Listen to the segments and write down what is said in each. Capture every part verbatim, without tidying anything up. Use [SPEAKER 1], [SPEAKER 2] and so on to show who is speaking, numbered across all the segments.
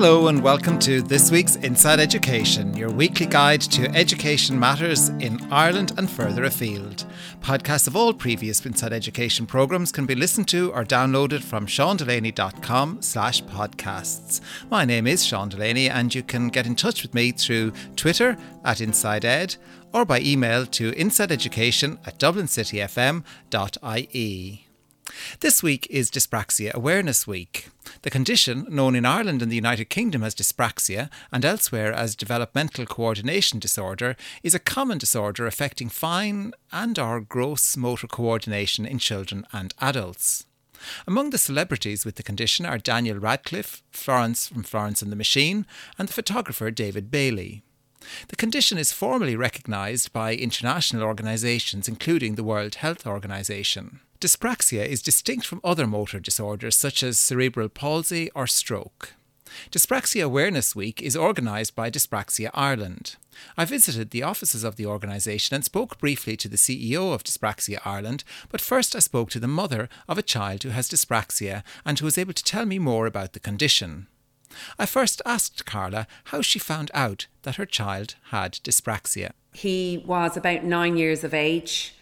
[SPEAKER 1] Hello and welcome to this week's Inside Education, your weekly guide to education matters in Ireland and further afield. Podcasts of all previous Inside Education programmes can be listened to or downloaded from seandelaney.com slash podcasts. My name is Sean Delaney and you can get in touch with me through Twitter at InsideEd or by email to insideeducation at dublincityfm dot I E. This week is Dyspraxia Awareness Week. The condition, known in Ireland and the United Kingdom as dyspraxia and elsewhere as developmental coordination disorder, is a common disorder affecting fine and or gross motor coordination in children and adults. Among the celebrities with the condition are Daniel Radcliffe, Florence from Florence and the Machine, and the photographer David Bailey. The condition is formally recognised by international organisations including the World Health Organization. Dyspraxia is distinct from other motor disorders such as cerebral palsy or stroke. Dyspraxia Awareness Week is organised by Dyspraxia Ireland. I visited the offices of the organisation and spoke briefly to the C E O of Dyspraxia Ireland, but first I spoke to the mother of a child who has dyspraxia and who was able to tell me more about the condition. I first asked Carla how she found out that her child had dyspraxia.
[SPEAKER 2] He was about nine years of age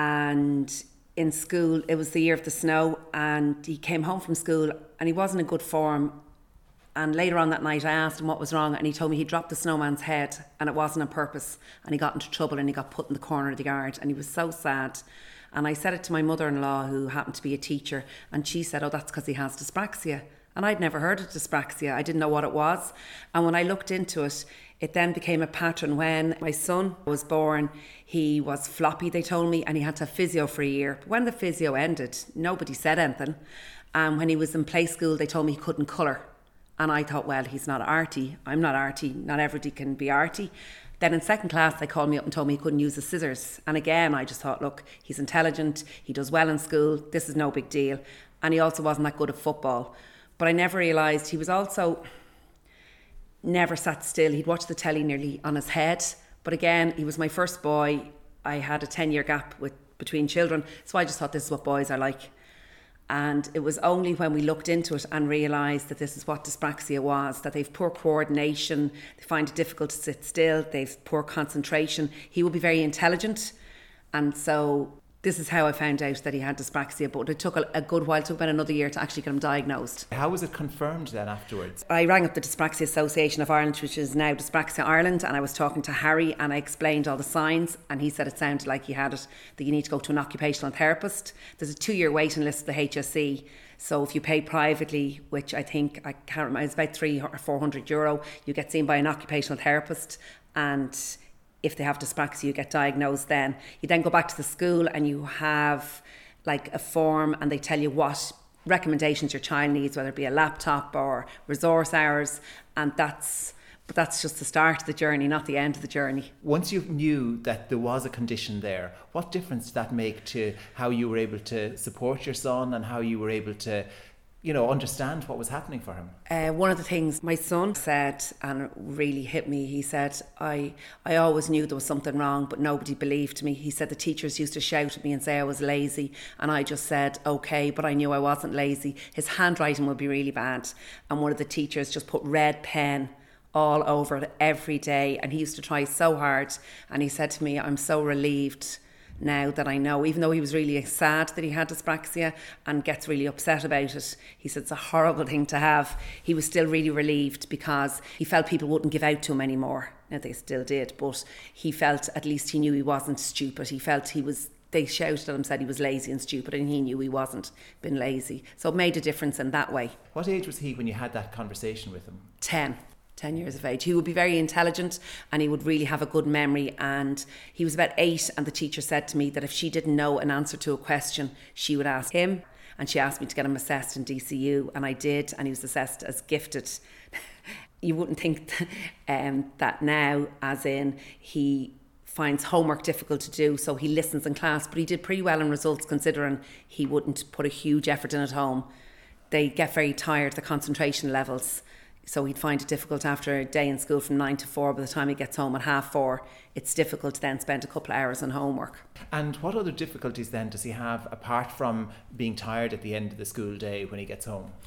[SPEAKER 2] and in school, it was the year of the snow, and he came home from school and he wasn't in good form. And later on that night I asked him what was wrong and he told me he dropped the snowman's head and it wasn't on purpose, and he got into trouble and he got put in the corner of the yard and he was so sad. And I said it to my mother-in-law, who happened to be a teacher, and she said, oh, that's because he has dyspraxia. And I'd never heard of dyspraxia. I didn't know what it was. And when I looked into it, it then became a pattern. When my son was born, he was floppy, they told me, and he had to have physio for a year. But when the physio ended, nobody said anything. And when he was in play school, they told me he couldn't colour. And I thought, well, he's not arty. I'm not arty. Not everybody can be arty. Then in second class, they called me up and told me he couldn't use the scissors. And again, I just thought, look, he's intelligent. He does well in school. This is no big deal. And he also wasn't that good at football. But I never realised he was also never sat still. He'd watch the telly nearly on his head. But again, he was my first boy. I had a ten-year gap with between children. So I just thought this is what boys are like. And it was only when we looked into it and realised that this is what dyspraxia was, that they've poor coordination, they find it difficult to sit still, they've poor concentration. He would be very intelligent. And so this is how I found out that he had dyspraxia, but it took a, a good while, it took about another year to actually get him diagnosed.
[SPEAKER 1] How was it confirmed then afterwards?
[SPEAKER 2] I rang up the Dyspraxia Association of Ireland, which is now Dyspraxia Ireland, and I was talking to Harry and I explained all the signs, and he said it sounded like he had it, that you need to go to an occupational therapist. There's a two-year waiting list for the H S E, so if you pay privately, which I think, I can't remember, it's about three or four hundred euro, you get seen by an occupational therapist, and if they have dyspraxia, you get diagnosed then. You then go back to the school and you have like a form and they tell you what recommendations your child needs, whether it be a laptop or resource hours. And that's, but that's just the start of the journey, not the end of the journey.
[SPEAKER 1] Once you knew that there was a condition there, what difference did that make to how you were able to support your son and how you were able to, you know, understand what was happening for him?
[SPEAKER 2] Uh, one of the things my son said, and it really hit me, he said, I, I always knew there was something wrong, but nobody believed me. He said the teachers used to shout at me and say I was lazy, and I just said, okay, but I knew I wasn't lazy. His handwriting would be really bad, and one of the teachers just put red pen all over it every day, and he used to try so hard, and he said to me, I'm so relieved now that I know, even though he was really sad that he had dyspraxia and gets really upset about it. He said it's a horrible thing to have. He was still really relieved because he felt people wouldn't give out to him anymore. Now they still did, but he felt at least he knew he wasn't stupid. He felt he was, they shouted at him, said he was lazy and stupid, and he knew he wasn't being lazy. So it made a difference in that way.
[SPEAKER 1] What age was he when you had that conversation with him?
[SPEAKER 2] ten. ten years of age. He would be very intelligent and he would really have a good memory, and he was about eight, and the teacher said to me that if she didn't know an answer to a question, she would ask him, and she asked me to get him assessed in D C U, and I did, and he was assessed as gifted. You wouldn't think um, that now, as in he finds homework difficult to do, so he listens in class, but he did pretty well in results considering he wouldn't put a huge effort in at home. They get very tired, the concentration levels. So he'd find it difficult after a day in school from nine to four. By the time he gets home at half four, it's difficult to then spend a couple of hours on homework.
[SPEAKER 1] And what other difficulties then does he have apart from being tired at the end of the school day when he gets home?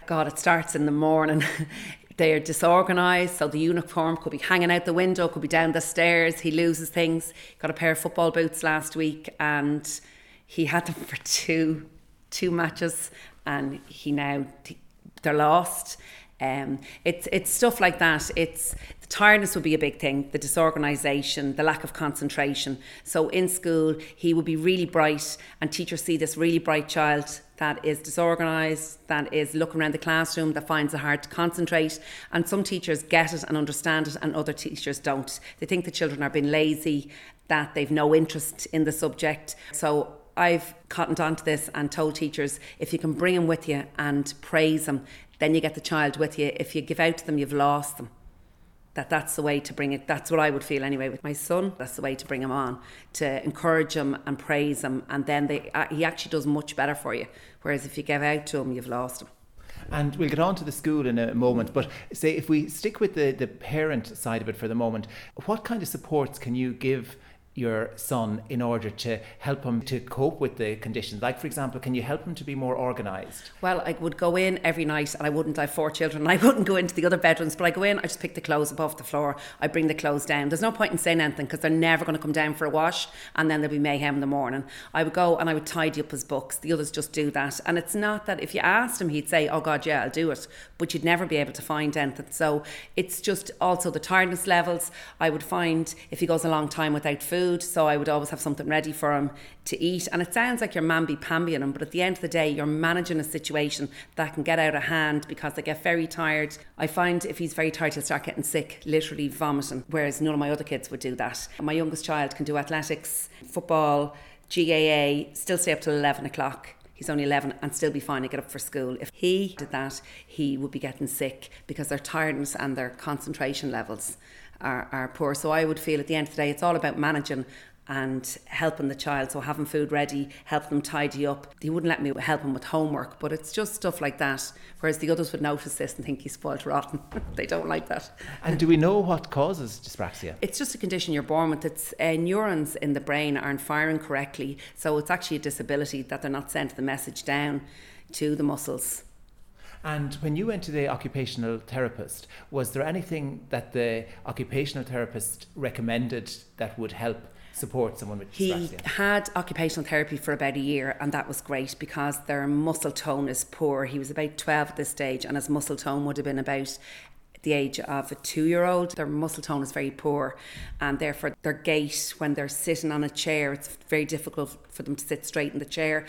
[SPEAKER 2] God, it starts in the morning. They're disorganised, so the uniform could be hanging out the window, could be down the stairs. He loses things. Got a pair of football boots last week and he had them for two two matches and he now, they're lost. Um, it's it's stuff like that. It's the tiredness would be a big thing, the disorganisation, the lack of concentration. So in school, he would be really bright and teachers see this really bright child that is disorganised, that is looking around the classroom, that finds it hard to concentrate. And some teachers get it and understand it and other teachers don't. They think the children are being lazy, that they've no interest in the subject. So I've cottoned on to this and told teachers, if you can bring them with you and praise them, then you get the child with you. If you give out to them, you've lost them. That that's the way to bring it. That's what I would feel anyway with my son. That's the way to bring him on, to encourage him and praise him. And then they, uh, he actually does much better for you. Whereas if you give out to him, you've lost him.
[SPEAKER 1] And we'll get on to the school in a moment, but say if we stick with the, the parent side of it for the moment, what kind of supports can you give your son in order to help him to cope with the conditions? Like, for example, can you help him to be more organised?
[SPEAKER 2] Well, I would go in every night and I wouldn't, I have four children, and I wouldn't go into the other bedrooms, but I go in, I just pick the clothes above the floor, I bring the clothes down. There's no point in saying anything because they're never going to come down for a wash and then there'll be mayhem in the morning. I would go and I would tidy up his books. The others just do that. And it's not that if you asked him, he'd say, oh God, yeah, I'll do it. But you'd never be able to find anything. So it's just also the tiredness levels. I would find if he goes a long time without food, so I would always have something ready for him to eat. And it sounds like you're mamby-pambying him, but at the end of the day, you're managing a situation that can get out of hand because they get very tired. I find if he's very tired, he'll start getting sick, literally vomiting, whereas none of my other kids would do that. My youngest child can do athletics, football, G A A, still stay up till eleven o'clock. He's only eleven and still be fine to get up for school. If he did that, he would be getting sick because their tiredness and their concentration levels are, are poor. So I would feel at the end of the day, it's all about managing and helping the child, so having food ready, help them tidy up. He wouldn't let me help him with homework, but it's just stuff like that, whereas the others would notice this and think he's spoiled rotten. They don't like that.
[SPEAKER 1] And do we know what causes dyspraxia?
[SPEAKER 2] It's just a condition you're born with. It's uh, neurons in the brain aren't firing correctly, so it's actually a disability that they're not sending the message down to the muscles.
[SPEAKER 1] And when you went to the occupational therapist, was there anything that the occupational therapist recommended that would help support someone with dyspraxia?
[SPEAKER 2] He had occupational therapy for about a year and that was great because their muscle tone is poor. He was about twelve at this stage and his muscle tone would have been about the age of a two-year-old. Their muscle tone is very poor and therefore their gait, when they're sitting on a chair, it's very difficult for them to sit straight in the chair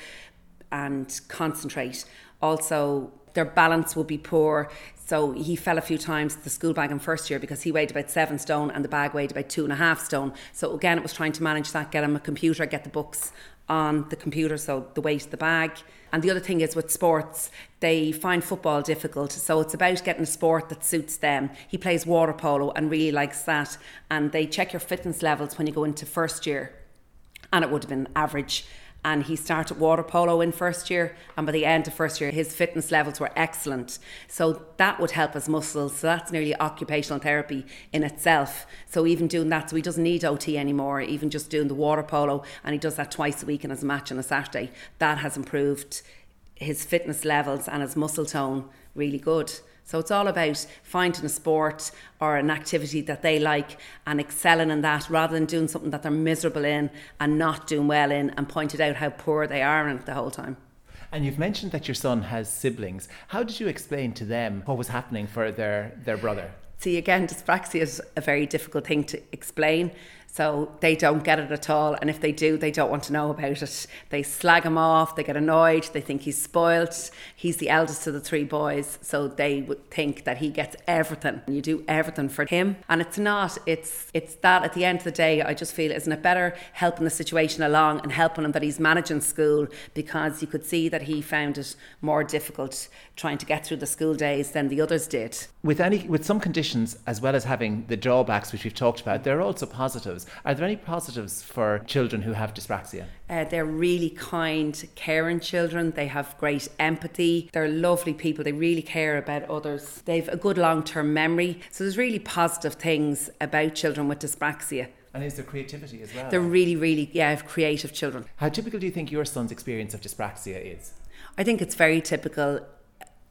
[SPEAKER 2] and concentrate. Also, their balance will be poor. So he fell a few times at the school bag in first year because he weighed about seven stone and the bag weighed about two and a half stone. So again, it was trying to manage that, get him a computer, get the books on the computer, so the weight of the bag. And the other thing is with sports, they find football difficult. So it's about getting a sport that suits them. He plays water polo and really likes that. And they check your fitness levels when you go into first year. And it would have been average. And he started water polo in first year, and by the end of first year his fitness levels were excellent, so that would help his muscles. So that's nearly occupational therapy in itself. So even doing that, so he doesn't need O T anymore, even just doing the water polo, and he does that twice a week in his match on a Saturday, that has improved his fitness levels and his muscle tone really good. So it's all about finding a sport or an activity that they like and excelling in that rather than doing something that they're miserable in and not doing well in and pointed out how poor they are in it the whole time.
[SPEAKER 1] And you've mentioned that your son has siblings. How did you explain to them what was happening for their, their brother?
[SPEAKER 2] See, again, dyspraxia is a very difficult thing to explain. So they don't get it at all. And if they do, they don't want to know about it. They slag him off. They get annoyed. They think he's spoilt. He's the eldest of the three boys. So they would think that he gets everything. You do everything for him. And it's not. It's it's that at the end of the day, I just feel, isn't it better helping the situation along and helping him that he's managing school, because you could see that he found it more difficult trying to get through the school days than the others did.
[SPEAKER 1] With any with some conditions, as well as having the drawbacks which we've talked about, there are also positives. Are there any positives for children who have dyspraxia?
[SPEAKER 2] Uh, they're really kind, caring children. They have great empathy. They're lovely people. They really care about others. They've a good long-term memory. So there's really positive things about children with dyspraxia.
[SPEAKER 1] And is there creativity as well?
[SPEAKER 2] They're really, really, yeah, creative children.
[SPEAKER 1] How typical do you think your son's experience of dyspraxia is?
[SPEAKER 2] I think it's very typical.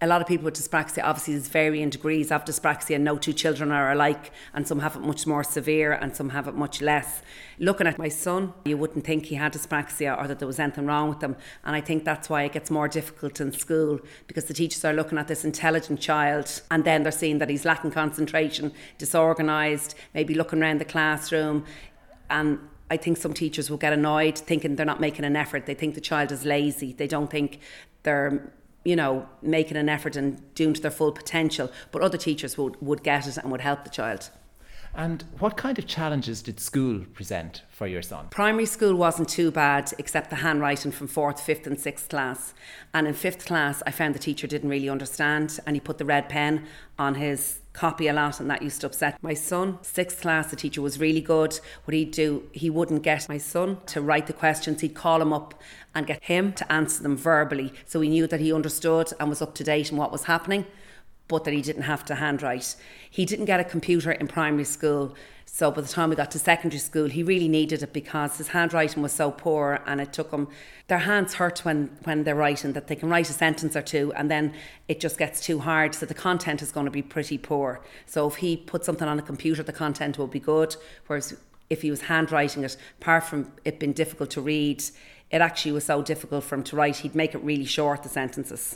[SPEAKER 2] A lot of people with dyspraxia, obviously there's varying degrees of dyspraxia. No two children are alike, and some have it much more severe and some have it much less. Looking at my son, you wouldn't think he had dyspraxia or that there was anything wrong with him. And I think that's why it gets more difficult in school, because the teachers are looking at this intelligent child and then they're seeing that he's lacking concentration, disorganised, maybe looking around the classroom. And I think some teachers will get annoyed thinking they're not making an effort. They think the child is lazy. They don't think they're, you know, making an effort and doing to their full potential. But other teachers would, would get it and would help the child.
[SPEAKER 1] And what kind of challenges did school present for your son?
[SPEAKER 2] Primary school wasn't too bad, except the handwriting from fourth, fifth and sixth class. And in fifth class, I found the teacher didn't really understand, and he put the red pen on his copy a lot, and that used to upset my son. Sixth class, the teacher was really good. What he'd do, he wouldn't get my son to write the questions. He'd call him up and get him to answer them verbally, so he knew that he understood and was up to date in what was happening, but that he didn't have to handwrite. He didn't get a computer in primary school, so by the time we got to secondary school, he really needed it because his handwriting was so poor, and it took him, their hands hurt when, when they're writing, that they can write a sentence or two and then it just gets too hard, so the content is going to be pretty poor. So if he put something on a computer, the content will be good, whereas if he was handwriting it, apart from it being difficult to read, it actually was so difficult for him to write, he'd make it really short, the sentences.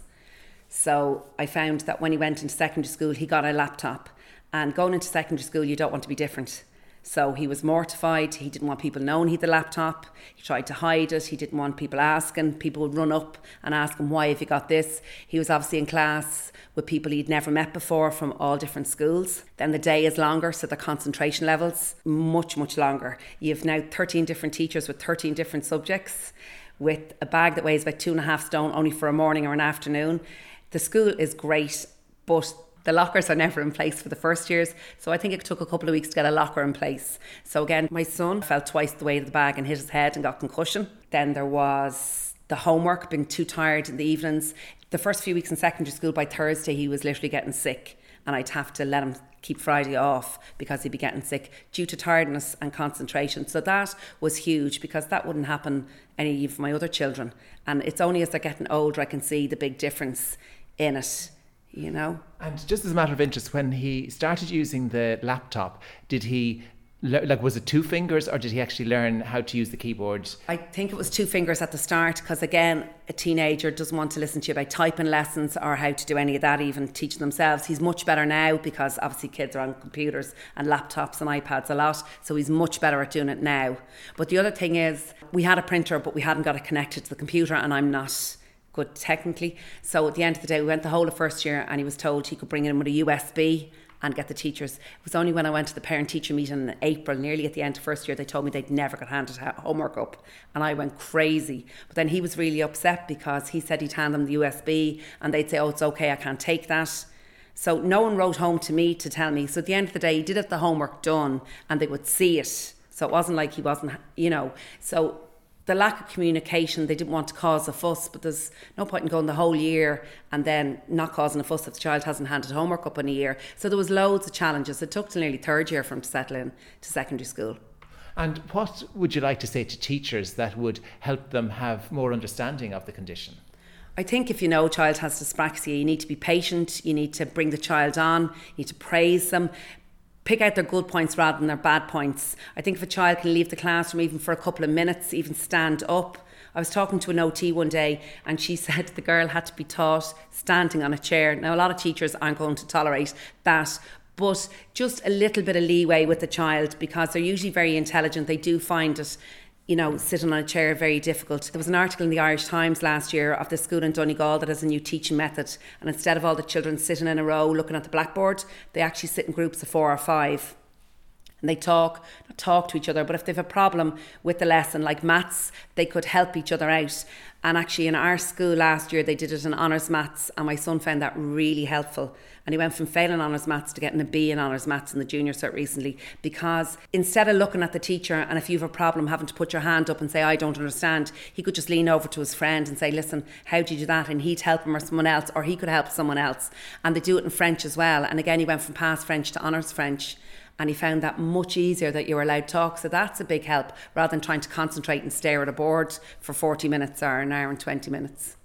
[SPEAKER 2] So I found that when he went into secondary school, he got a laptop. And going into secondary school, you don't want to be different. So he was mortified. He didn't want people knowing he had the laptop. He tried to hide it. He didn't want people asking. People would run up and ask him, why have you got this? He was obviously in class with people he'd never met before from all different schools. Then the day is longer, so the concentration levels much, much longer. You have now thirteen different teachers with thirteen different subjects, with a bag that weighs about two and a half stone only for a morning or an afternoon. The school is great, but the lockers are never in place for the first years. So I think it took a couple of weeks to get a locker in place. So again, my son fell twice the weight of the bag and hit his head and got concussion. Then there was the homework, being too tired in the evenings. The first few weeks in secondary school, by Thursday, he was literally getting sick. And I'd have to let him keep Friday off because he'd be getting sick due to tiredness and concentration. So that was huge, because that wouldn't happen any of my other children. And it's only as they're getting older I can see the big difference in it, you know.
[SPEAKER 1] And just as a matter of interest, when he started using the laptop, did he, like, was it two fingers, or did he actually learn how to use the keyboard?
[SPEAKER 2] I think it was two fingers at the start, because again, a teenager doesn't want to listen to you about typing lessons or how to do any of that, even teaching themselves. He's much better now, because obviously kids are on computers and laptops and iPads a lot, so he's much better at doing it now. But the other thing is, we had a printer, but we hadn't got it connected to the computer, and I'm not good technically. So at the end of the day, we went the whole of first year, and he was told he could bring it in with a U S B and get the teachers. It was only when I went to the parent-teacher meeting in April, nearly at the end of first year, they told me they'd never got handed homework up. And I went crazy. But then he was really upset, because he said he'd hand them the U S B and they'd say, oh, it's okay, I can't take that. So no one wrote home to me to tell me. So at the end of the day, he did have the homework done and they would see it. So it wasn't like he wasn't, you know. So the lack of communication, they didn't want to cause a fuss, but there's no point in going the whole year and then not causing a fuss if the child hasn't handed homework up in a year. So there was loads of challenges. It took till nearly third year for him to settle in to secondary school.
[SPEAKER 1] And what would you like to say to teachers that would help them have more understanding of the condition?
[SPEAKER 2] I think if you know a child has dyspraxia, you need to be patient, you need to bring the child on, you need to praise them, pick out their good points rather than their bad points. I think if a child can leave the classroom even for a couple of minutes, even stand up. I was talking to an O T one day and she said the girl had to be taught standing on a chair. Now, a lot of teachers aren't going to tolerate that, but just a little bit of leeway with the child, because they're usually very intelligent. They do find it, you know, sitting on a chair very difficult. There was an article in the Irish Times last year of the school in Donegal that has a new teaching method, and instead of all the children sitting in a row looking at the blackboard, they actually sit in groups of four or five. And they talk, not talk to each other, but if they have a problem with the lesson, like maths, they could help each other out. And actually in our school last year, they did it in honours maths, and my son found that really helpful. And he went from failing honours maths to getting a B in honours maths in the junior cert recently, because instead of looking at the teacher and if you have a problem having to put your hand up and say, I don't understand, he could just lean over to his friend and say, listen, how do you do that? And he'd help him or someone else, or he could help someone else. And they do it in French as well. And again, he went from past French to honours French. And he found that much easier, that you were allowed to talk. So that's a big help, rather than trying to concentrate and stare at a board for forty minutes or an hour and twenty minutes.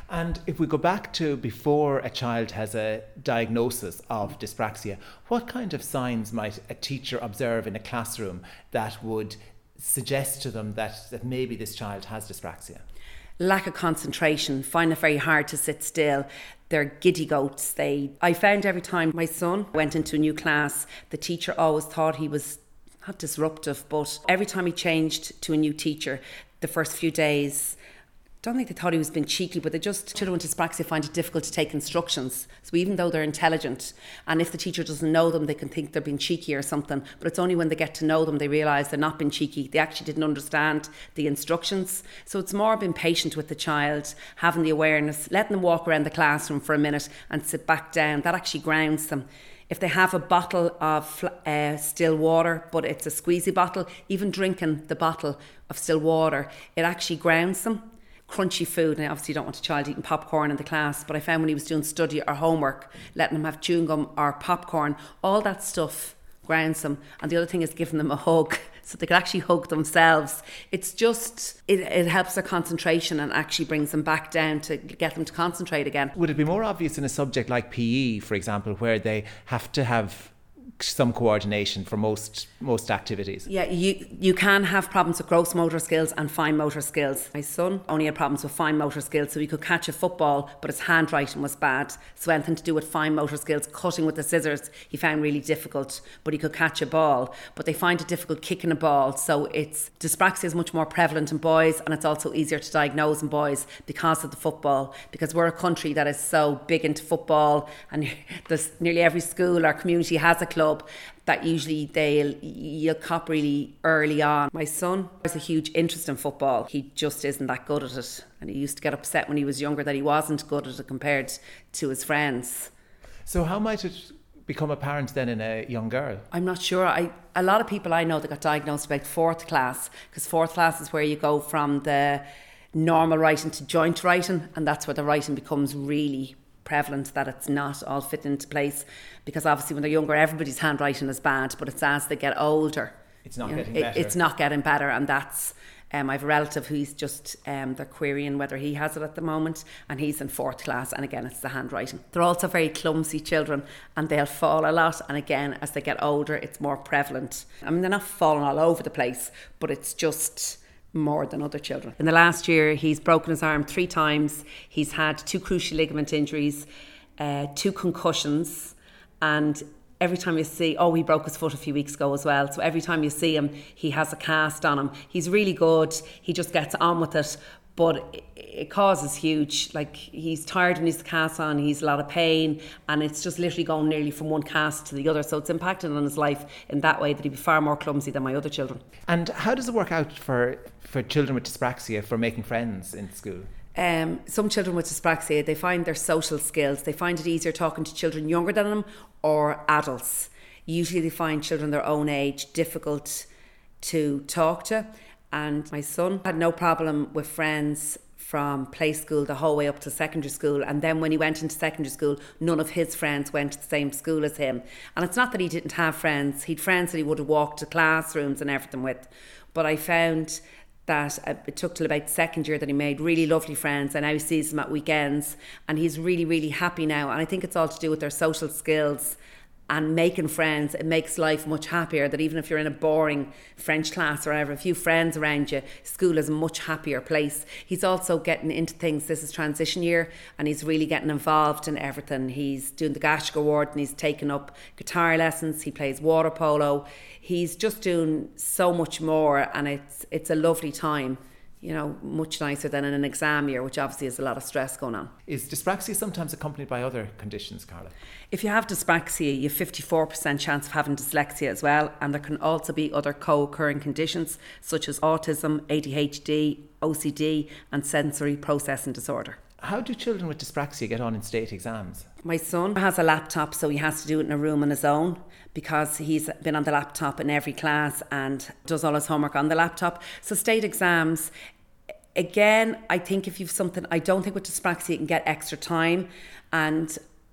[SPEAKER 1] And if we go back to before a child has a diagnosis of dyspraxia, what kind of signs might a teacher observe in a classroom that would suggest to them that, that maybe this child has dyspraxia?
[SPEAKER 2] Lack of concentration, find it very hard to sit still. They're giddy goats. They, I found every time my son went into a new class, the teacher always thought he was not disruptive, but every time he changed to a new teacher, the first few days, I don't think they thought he was being cheeky, but they just, children with dyspraxia find it difficult to take instructions. So even though they're intelligent, and if the teacher doesn't know them, they can think they're being cheeky or something. But it's only when they get to know them, they realise they're not being cheeky. They actually didn't understand the instructions. So it's more being patient with the child, having the awareness, letting them walk around the classroom for a minute and sit back down. That actually grounds them. If they have a bottle of uh, still water, but it's a squeezy bottle, even drinking the bottle of still water, it actually grounds them. Crunchy food, and I obviously don't want a child eating popcorn in the class, but I found when he was doing study or homework, letting him have chewing gum or popcorn, all that stuff grounds them. And the other thing is giving them a hug so they can actually hug themselves. It's just, it, it helps their concentration and actually brings them back down to get them to concentrate again.
[SPEAKER 1] Would it be more obvious in a subject like P E, for example, where they have to have some coordination for most most activities?
[SPEAKER 2] Yeah, you you can have problems with gross motor skills and fine motor skills. My son only had problems with fine motor skills, so he could catch a football, but his handwriting was bad. So anything to do with fine motor skills, cutting with the scissors, he found really difficult, but he could catch a ball. But they find it difficult kicking a ball. So it's dyspraxia is much more prevalent in boys, and it's also easier to diagnose in boys because of the football, because we're a country that is so big into football, and there's nearly every school or community has a club that usually they'll you'll cop really early on. My son has a huge interest in football. He just isn't that good at it, and he used to get upset when he was younger that he wasn't good at it compared to his friends.
[SPEAKER 1] So how might it become apparent then in a young girl?
[SPEAKER 2] I'm not sure. I a lot of people I know that got diagnosed about fourth class, because fourth class is where you go from the normal writing to joint writing, and that's where the writing becomes really prevalent, that it's not all fit into place, because obviously when they're younger everybody's handwriting is bad, but it's as they get older
[SPEAKER 1] it's not
[SPEAKER 2] you know,
[SPEAKER 1] getting
[SPEAKER 2] it,
[SPEAKER 1] better
[SPEAKER 2] it's not getting better. And that's um, I have a relative who's just um, they're querying whether he has it at the moment, and he's in fourth class, and again it's the handwriting. They're also very clumsy children, and they'll fall a lot, and again as they get older it's more prevalent. I mean, they're not falling all over the place, but it's just more than other children. In the last year, he's broken his arm three times. He's had two cruciate ligament injuries, uh, two concussions, and every time you see, oh, he broke his foot a few weeks ago as well. So every time you see him, he has a cast on him. He's really good. He just gets on with it. But it, it causes huge, like he's tired when he's the cast on, he's a lot of pain, and it's just literally going nearly from one cast to the other. So it's impacted on his life in that way that he'd be far more clumsy than my other children.
[SPEAKER 1] And how does it work out for, for children with dyspraxia for making friends in school?
[SPEAKER 2] Um, some children with dyspraxia, they find their social skills, they find it easier talking to children younger than them or adults. Usually they find children their own age difficult to talk to. And my son had no problem with friends from play school the whole way up to secondary school. And then when he went into secondary school, none of his friends went to the same school as him. And it's not that he didn't have friends. He'd friends that he would have walked to classrooms and everything with. But I found that it took till about second year that he made really lovely friends, and now he sees them at weekends, and he's really, really happy now. And I think it's all to do with their social skills and making friends. It makes life much happier, that even if you're in a boring French class or whatever, a few friends around you, school is a much happier place. He's also getting into things. This is transition year, and he's really getting involved in everything. He's doing the Gaelic Award, and he's taken up guitar lessons. He plays water polo. He's just doing so much more, and it's it's a lovely time. You know, much nicer than in an exam year, which obviously has a lot of stress going on.
[SPEAKER 1] Is dyspraxia sometimes accompanied by other conditions, Carla?
[SPEAKER 2] If you have dyspraxia, you have fifty-four percent chance of having dyslexia as well, and there can also be other co-occurring conditions such as autism, A D H D, O C D and sensory processing disorder.
[SPEAKER 1] How do children with dyspraxia get on in state exams?
[SPEAKER 2] My son has a laptop, so he has to do it in a room on his own, because he's been on the laptop in every class and does all his homework on the laptop. So state exams, again, I think if you've something, I don't think with dyspraxia you can get extra time, and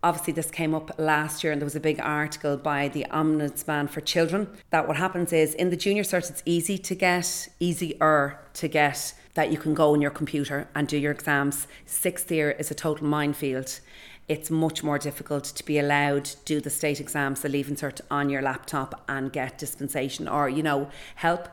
[SPEAKER 2] Obviously, this came up last year and there was a big article by the Ombudsman for Children that what happens is in the junior cert, it's easy to get, easier to get, that you can go on your computer and do your exams. Sixth year is a total minefield. It's much more difficult to be allowed to do the state exams, the Leaving Cert on your laptop and get dispensation or, you know, help.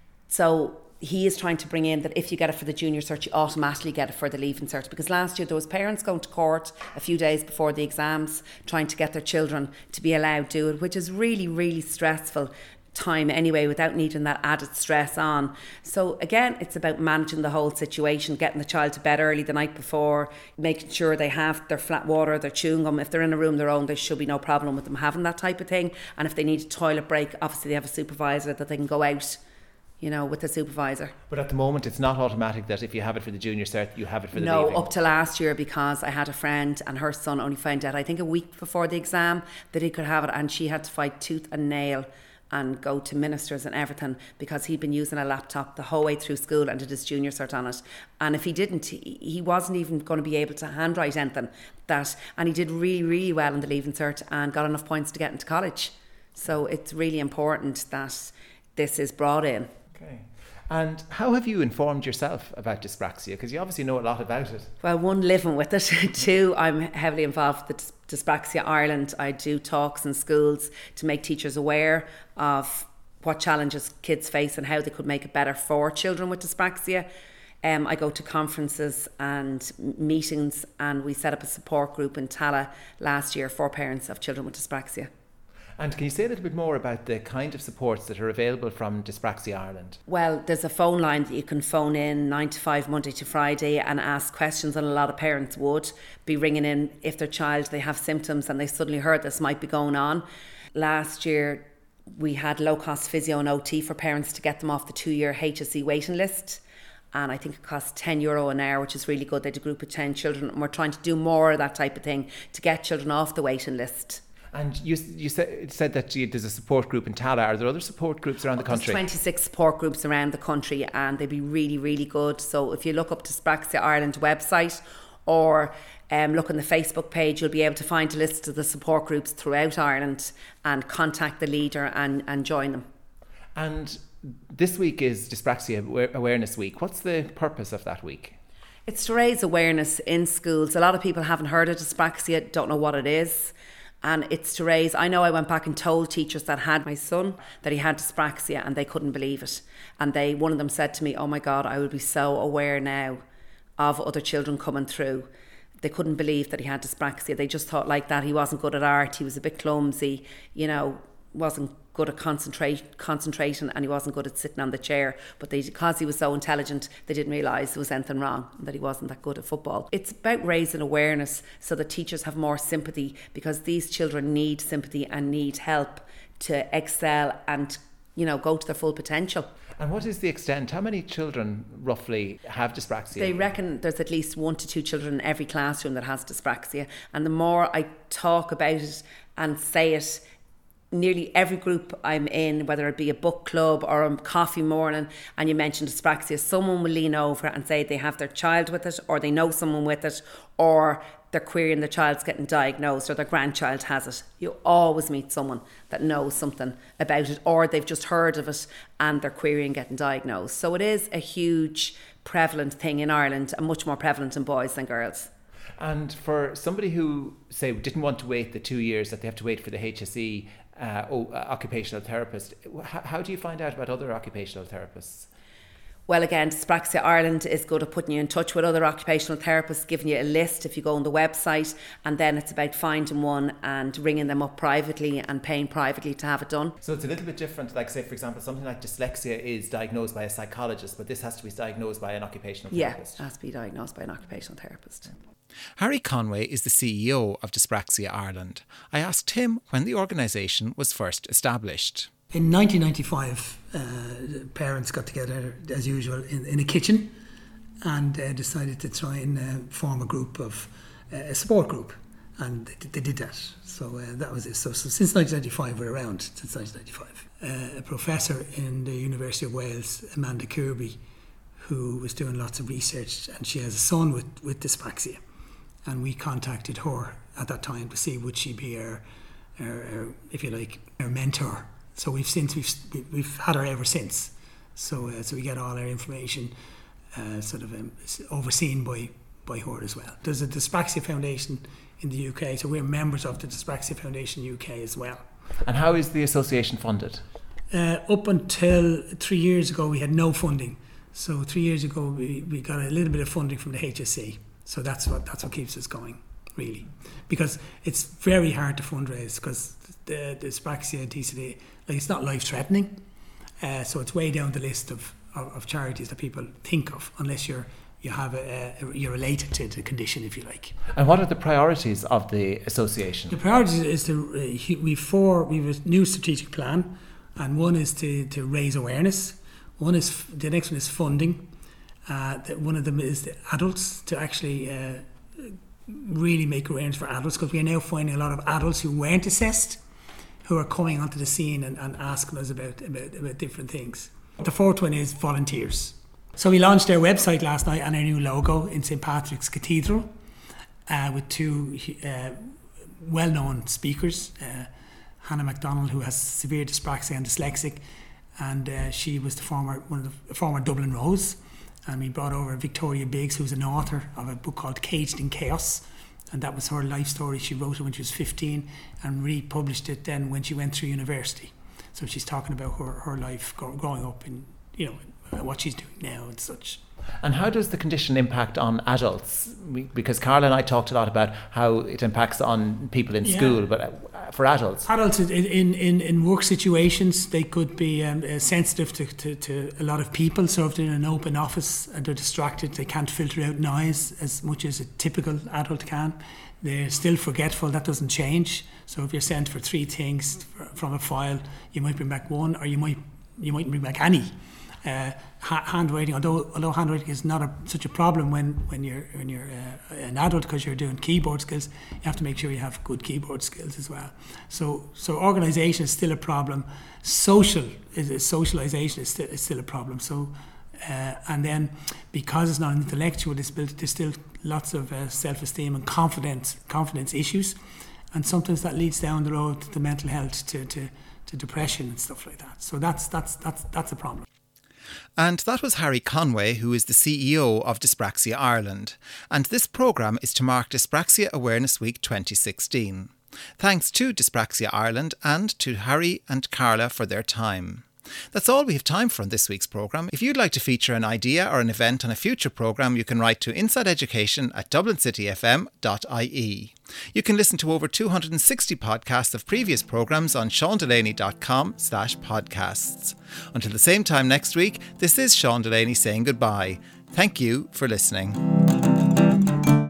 [SPEAKER 2] So he is trying to bring in that if you get it for the junior cert, you automatically get it for the Leaving Cert. Because last year there was parents going to court a few days before the exams trying to get their children to be allowed to do it, which is really, really stressful time anyway without needing that added stress on. So again, it's about managing the whole situation, getting the child to bed early the night before, making sure they have their flat water, their chewing gum. If they're in a room their own, there should be no problem with them having that type of thing. And if they need a toilet break, obviously they have a supervisor that they can go out, you know, with the supervisor.
[SPEAKER 1] But at the moment, it's not automatic that if you have it for the junior cert, you have it for the
[SPEAKER 2] No,
[SPEAKER 1] leaving.
[SPEAKER 2] up to last year, because I had a friend and her son only found out, I think a week before the exam, that he could have it, and she had to fight tooth and nail and go to ministers and everything because he'd been using a laptop the whole way through school and did his junior cert on it. And if he didn't, he, he wasn't even going to be able to handwrite anything. That, and he did really, really well in the Leaving Cert and got enough points to get into college. So it's really important that this is brought in.
[SPEAKER 1] Okay. And how have you informed yourself about dyspraxia? Because you obviously know a lot about it.
[SPEAKER 2] Well, one, living with it. Two, I'm heavily involved with Dyspraxia Ireland. I do talks in schools to make teachers aware of what challenges kids face and how they could make it better for children with dyspraxia. Um, I go to conferences and meetings, and we set up a support group in Tala last year for parents of children with dyspraxia.
[SPEAKER 1] And can you say a little bit more about the kind of supports that are available from Dyspraxia Ireland?
[SPEAKER 2] Well, there's a phone line that you can phone in nine to five Monday to Friday and ask questions, and a lot of parents would be ringing in if their child, they have symptoms and they suddenly heard this might be going on. Last year we had low cost physio and O T for parents to get them off the two year H S E waiting list. And I think it costs ten euro an hour, which is really good. They had a group of ten children, and we're trying to do more of that type of thing to get children off the waiting list.
[SPEAKER 1] And you you said, said that you, there's a support group in Tala. Are there other support groups around the country?
[SPEAKER 2] There's twenty-six support groups around the country, and they'd be really, really good. So if you look up Dyspraxia Ireland website or um, look on the Facebook page, you'll be able to find a list of the support groups throughout Ireland and contact the leader and, and join them.
[SPEAKER 1] And this week is Dyspraxia Awareness Week. What's the purpose of that week?
[SPEAKER 2] It's to raise awareness in schools. A lot of people haven't heard of dyspraxia, don't know what it is. And it's to raise, I know I went back and told teachers that had my son that he had dyspraxia, and they couldn't believe it. And they, one of them said to me, oh my God, I would be so aware now of other children coming through. They couldn't believe that he had dyspraxia. They just thought like that he wasn't good at art, he was a bit clumsy, you know, wasn't good at concentrate, concentrating, and he wasn't good at sitting on the chair. But they, because he was so intelligent, they didn't realise there was anything wrong and that he wasn't that good at football. It's about raising awareness so that teachers have more sympathy, because these children need sympathy and need help to excel and, you know, go to their full potential.
[SPEAKER 1] And what is the extent? How many children roughly have dyspraxia? They
[SPEAKER 2] reckon there's at least one to two children in every classroom that has dyspraxia. And the more I talk about it and say it, nearly every group I'm in, whether it be a book club or a coffee morning, and you mention dyspraxia, someone will lean over and say they have their child with it, or they know someone with it, or they're querying the child's getting diagnosed, or their grandchild has it. You always meet someone that knows something about it, or they've just heard of it and they're querying getting diagnosed. So it is a huge prevalent thing in Ireland, and much more prevalent in boys than girls.
[SPEAKER 1] And for somebody who, say, didn't want to wait the two years that they have to wait for the H S E uh, oh, uh, occupational therapist, how, how do you find out about other occupational therapists?
[SPEAKER 2] Well, again, Dyspraxia Ireland is good at putting you in touch with other occupational therapists, giving you a list if you go on the website, and then it's about finding one and ringing them up privately and paying privately to have it done.
[SPEAKER 1] So it's a little bit different, like say, for example, something like dyslexia is diagnosed by a psychologist, but this has to be diagnosed by an occupational therapist.
[SPEAKER 2] Yeah, it has to be diagnosed by an occupational therapist.
[SPEAKER 1] Harry Conway is the C E O of Dyspraxia Ireland. I asked him when the organisation was first established.
[SPEAKER 3] In nineteen ninety-five, uh, parents got together, as usual, in, in a kitchen and uh, decided to try and uh, form a group of, uh, a support group. And they, they did that. So uh, that was it. So, so since nineteen ninety-five, we're around, since nineteen ninety-five. Uh, a professor in the University of Wales, Amanda Kirby, who was doing lots of research, and she has a son with, with dyspraxia. And we contacted her at that time to see would she be our, our, our if you like, our mentor. So we've since we've we've had her ever since. So uh, so we get all our information uh, sort of um, overseen by by her as well. There's a Dyspraxia Foundation in the U K, so we're members of the Dyspraxia Foundation U K as well.
[SPEAKER 1] And how is the association funded?
[SPEAKER 3] Uh, up until three years ago, we had no funding. So three years ago, we, we got a little bit of funding from the H S C. So that's what that's what keeps us going, really, because it's very hard to fundraise because the, the dyspraxia and T C D, like, it's not life threatening, uh, so it's way down the list of, of, of charities that people think of, unless you're you have a, a you're related to the condition, if you like.
[SPEAKER 1] And what are the priorities of the association?
[SPEAKER 3] The priorities is to uh, we four we have a new strategic plan, and one is to, to raise awareness. One is the next one is funding. Uh, the, one of them is the adults, to actually uh, really make awareness for adults, because we are now finding a lot of adults who weren't assessed who are coming onto the scene and, and asking us about, about about different things. The fourth one is volunteers. So we launched our website last night and our new logo in Saint Patrick's Cathedral uh, with two uh, well-known speakers, uh, Hannah MacDonald, who has severe dyspraxia and dyslexic, and uh, she was the former one of the former Dublin Rose. And we brought over Victoria Biggs, who's an author of a book called Caged in Chaos, and that was her life story. She wrote it when she was fifteen and republished it then when she went through university. So she's talking about her, her life growing up and, you know, what she's doing now and such.
[SPEAKER 1] And how does the condition impact on adults? We, because Carla and I talked a lot about how it impacts on people in yeah. school, but uh, for adults?
[SPEAKER 3] Adults in, in, in work situations, they could be um, uh, sensitive to, to, to a lot of people. So if they're in an open office and they're distracted, they can't filter out noise as much as a typical adult can. They're still forgetful, that doesn't change. So if you're sent for three things from a file, you might bring back one, or you might you might bring back any. Uh, ha- handwriting, although although handwriting is not a, such a problem when, when you're when you're uh, an adult, because you're doing keyboard skills, you have to make sure you have good keyboard skills as well. So so organisation is still a problem. Social is socialisation is still is still a problem. So uh, and then because it's not an intellectual disability, there's still lots of uh, self-esteem and confidence confidence issues, and sometimes that leads down the road to mental health, to to, to depression and stuff like that. So that's that's that's that's a problem.
[SPEAKER 1] And that was Harry Conway, who is the C E O of Dyspraxia Ireland. And this programme is to mark Dyspraxia Awareness Week twenty sixteen. Thanks to Dyspraxia Ireland and to Harry and Carla for their time. That's all we have time for on this week's programme. If you'd like to feature an idea or an event on a future programme, you can write to inside education at dublin city f m dot i e. You can listen to over two hundred sixty podcasts of previous programmes on sean delaney dot com slash podcasts. Until the same time next week, this is Sean Delaney saying goodbye. Thank you for listening.